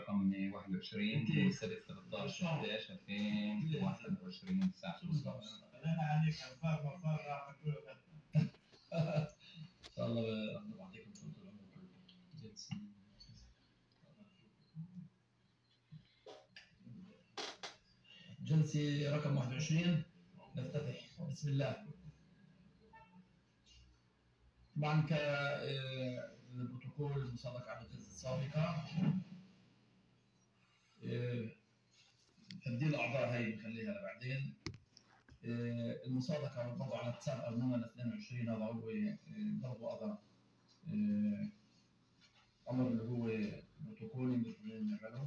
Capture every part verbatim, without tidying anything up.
رقم واحد وعشرين سنة ثلاثة عشر إحدى عشر ألفين وواحد وعشرين الساعة أنا عليك أنفار مفار راح أقول لك إن شاء الله ربنا يعطيكم طول العمر. جلسة رقم واحد وعشرين نفتتح بسم الله. طبعا كالبروتوكول المسابقة على الجلسة السابقة تبديل الأعضاء هاي بنخليها لبعدين. المصادقة والوضع على حساب أرنونا اثنين وعشرين هذا هو برضو هذا أمر اللي هو بروتوكولي اللي بنعمله.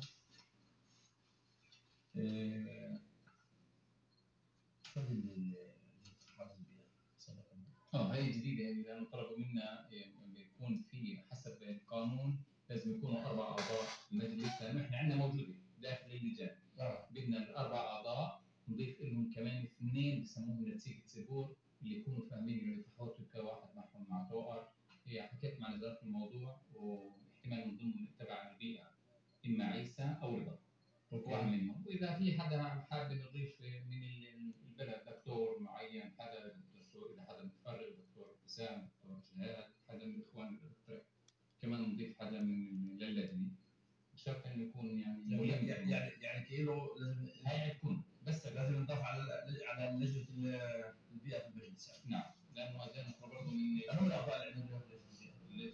اه هي جديدة يعني لأنه طلبوا منا يكون في حسب القانون لازم يكونوا أربع أعضاء المجلس، لأنه إحنا عندنا موجودة داخل اللجان. آه. بدنا الأربع أعضاء نضيف لهم كمان اثنين بسموهم نتيجة سيبور اللي يكونوا فاهمين اللي تحاول كواحد معهم مع توأر. هي حكيت مع نزار في الموضوع واحتمال من ضمن تبع البيئة إما عيسى أو رضا واحد منهم. وإذا في حدا حابب نضيف من البلد دكتور معين، حدا دكتور إذا حدا متفرغ دكتور حسام دكتور جهاد حدا من الإخوان كمان نضيف حدا من للجنة. شرط إنه يكون يعني يعني يعني يعني كيلو لازم هاي تكون بس لازم نضاف على على لجنة البيئة في المجلس. نعم لأنه هذين برضه من أهم الأعضاء اللي عندنا في لجنة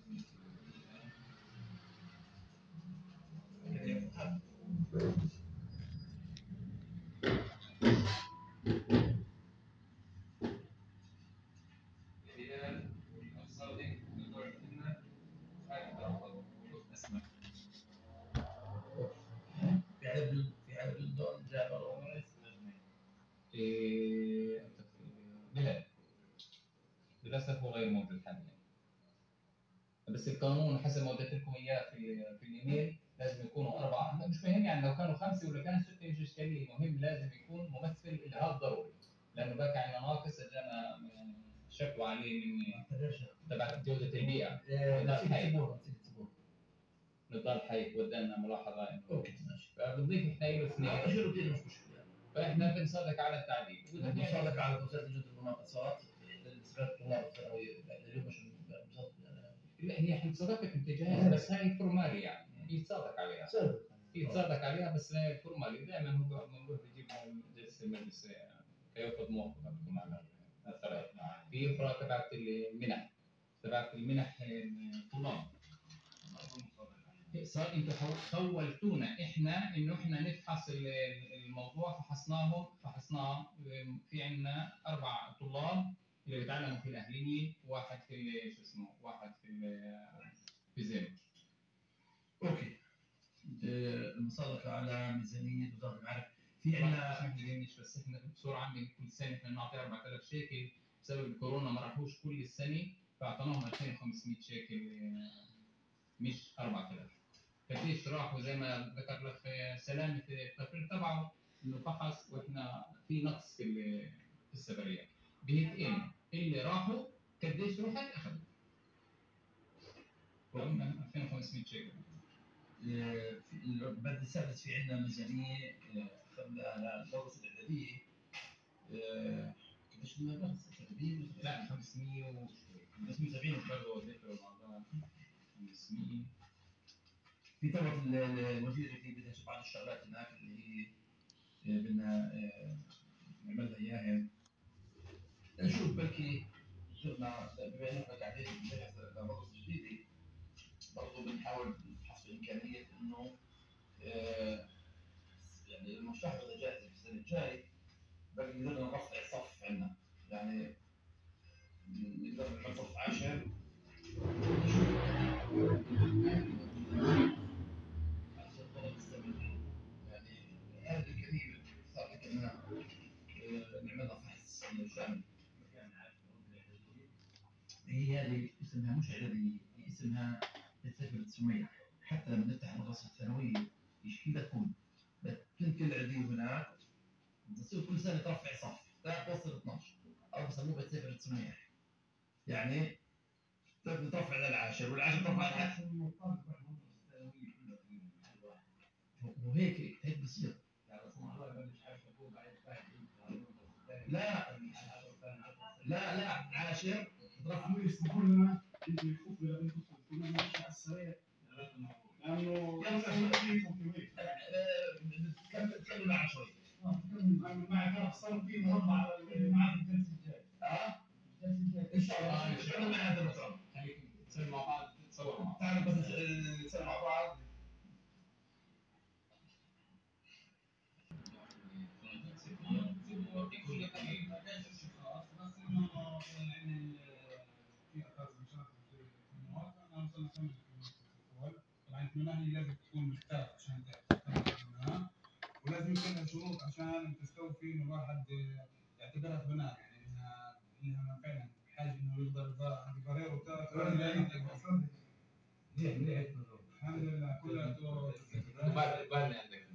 البيئة. للأسف هو غير موجود حاليا، بس القانون حسب ما وديت لكم إياه في في الإيميل لازم يكونوا أربعة. مش مهم يعني لو كانوا خمسة ولا كانوا ستة مش إشكالية، المهم لازم يكون ممثل إلهاب ضروري، لأنه بقى عندنا ناقص جانا شكوى عليه من تبع جودة البيئة. نضال حي نضال حي ودانا ملاحظة إنه أوكي ماشي. فبنضيف إحنا له اثنين مش مشكلة. فإحنا بنصادق على التعديل. بنصادق على مسألة جودة المناقصات بالنسبة للطلاب الثانوية اليوم مش لا هي حتصادقك اتجاهات بس هاي فورمالي يعني يتصادق عليها يتصادق عليها بس هاي فورمالي. دائما هو منبوه بيجيب جلسة المجلس كياخذ موافقتكم على الثلاث. في أخرى تبعت المنح تبعت المنح الطلاب صار انتوا خولتونا احنا انه احنا نفحص الموضوع. فحصناهم فحصناه في عندنا اربع طلاب اللي بيتعلموا في الاهليه، واحد في شو اسمه واحد في في زين. اوكي المصادقه على ميزانيه وزاره المعارف. في عندنا مش بس احنا بصوره عامه كل سنه احنا بنعطي أربعة آلاف شيكل بسبب الكورونا ما راحوش كل السنه فاعطيناهم ألفين وخمسمية شيكل مش أربعة آلاف. قديش راحوا زي ما ذكر لك سلامه في التقرير تبعه انه فحص واحنا في نقص في في السفريات بيتقل اللي راحوا قديش رحت اخذوا ألفين وخمسمية شيكل. البلد السادس في عندنا ميزانيه اخذنا للدراسه الاعداديه قديش المبلغ؟ لا خمسمية وشوي خمسمية وسبعين برضه ذكروا بعضها خمسمية. في طبعا الوزير اللي بدها بعض الشغلات هناك اللي هي بدنا نعملها اياها. نشوف بلكي صرنا بما انه احنا قاعدين بنجهز لمدرسه جديده برضه بنحاول نبحث في امكانيه انه يعني المشروع اذا جاهز في السنه الجاي بقى نقدر نرفع الصف عندنا يعني نقدر نعمل صف عاشر هذه الكلمة صارت إنها نعملها فحص شامل. هي هذه اسمها مش إعدادية، هي اسمها بتسافر سمية. حتى لما نفتح المدرسة الثانوية إيش كذا تكون بتكون كل عديد هناك بتصير كل سنة ترفع صف توصل اثناشر أو بسموه بتسافر سمية يعني ترفع للعاشر والعاشر ترفع للعاشر. وهيك هيك بصير. لا لا لا عاشر رقم يسمحوا لنا يجي يخف ولا يخف كنا ماشي على السريع لانه كم تكمل معنا شوي. معك انا صار في مربع على معك الجلسه الجاي. اه ان شاء الله ان شاء الله مع هذا المشروع. خليك تصير مع بعض تتصور مع بعض. تعالوا بس نصير مع بعض. طبعا المناهج لازم تكون محترفة عشان تفهمها ولازم يكون لها شروط عشان تستوفي انه الواحد يعتبرها بناء يعني انها انها فعلا بحاجه انه يقدر يبرر وتاخذ الحمد لله كلها بالي بالي عندك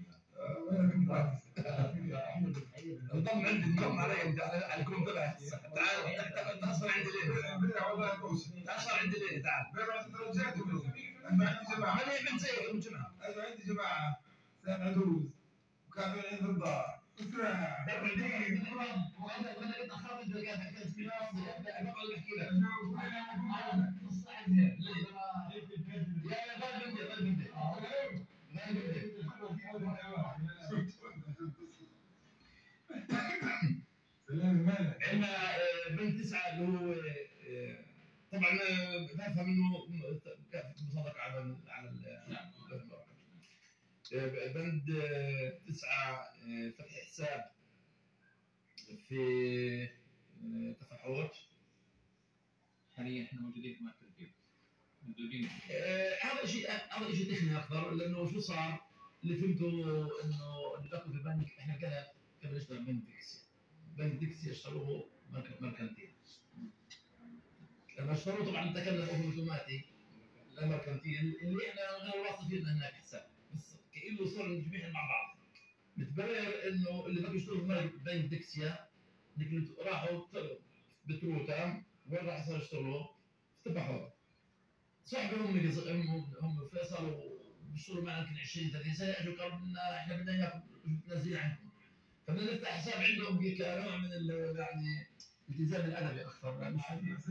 انضم عندي انضم علي انت على الكون تبعي. تعال انت اصلا عندي ليه؟ اصلا عندي ليه؟ تعال. انا عندي جماعه انا من زيك من جماعه. انا عندي جماعه سنه عدوز وكانوا عند الضاع وانا وانا كنت اخاف انت كانت في راسي بقعد احكي لك. لا لا غير بدي غير بدي عندنا بنت تسعه اللي هو طبعا بفهم انه مصادقه على على بند تسعه فتح حساب في تفحوط. حاليا احنا موجودين في مركز البيت موجودين. هذا شيء هذا شيء تقني اكثر لانه شو صار اللي فهمته انه اللي دخلوا في البنك احنا كنا كنا نشتغل بنك ديكسيا. بنك ديكسيا اشتروه مركنتين. لما اشتروه طبعا تكلم اوتوماتيك لمركنتين اللي احنا غير واثقين فيه انه هناك حساب بس كأنه صار جميعا مع بعض. متبرر انه اللي ما بيشتغلوا في بنك ديكسيا راحوا بتروتا وين راح صار يشتغلوا؟ في تبحوط. صاحبي هم هم فيصل وبيشتغلوا معنا يمكن عشرين ثلاثين سنه اجوا قالوا لنا احنا بدنا اياكم ننزل عنكم. فبدنا نفتح حساب عندهم كنوع من يعني التزام الادبي اكثر مش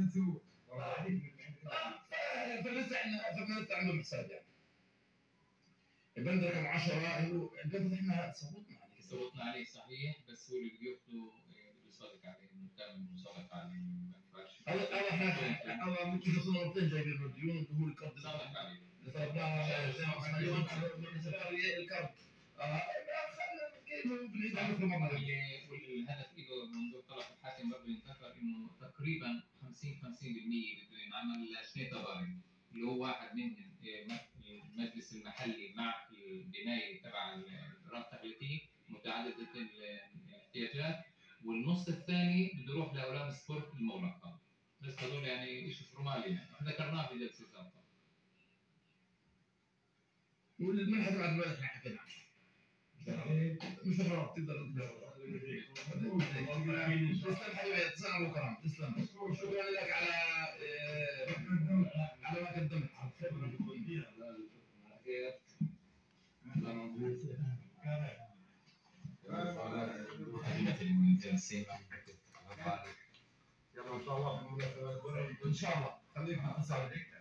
فبنفتح فبنفتح عندهم حساب يعني. البند رقم عشرة هو البند احنا صوتنا عليه صوتنا عليه صحيح بس هو اللي بياخذوا بيصادق عليه انه كان مصادق عليه ما ينفعش. هلا احنا هلا ممكن نوصل مرتين جايبين الديون هو الكرت صادق عليه. طلبناه زي ما مليون الكرت. اه كيف بنعيد على كل مره. والهدف له منظور طلب الحاكم برضه ينذكر انه تقريبا خمسين خمسين بالمية بده ينعمل شنو تضارب اللي هو واحد منهم المجلس المحلي مع البنايه تبع الرابطه التي متعدده الاحتياجات والنص الثاني بده يروح لاولاد سبورت المغلقه. بس هذول يعني شيء فورمالي يعني احنا ذكرناه في جلسه سابقه. والمنحه تبع البلد احنا حكينا مش حرام تقدر تسلم حبيبي تسلم ابو كرم تسلم شكرا لك على على ما قدمت على خير. ان شاء الله خليك متصل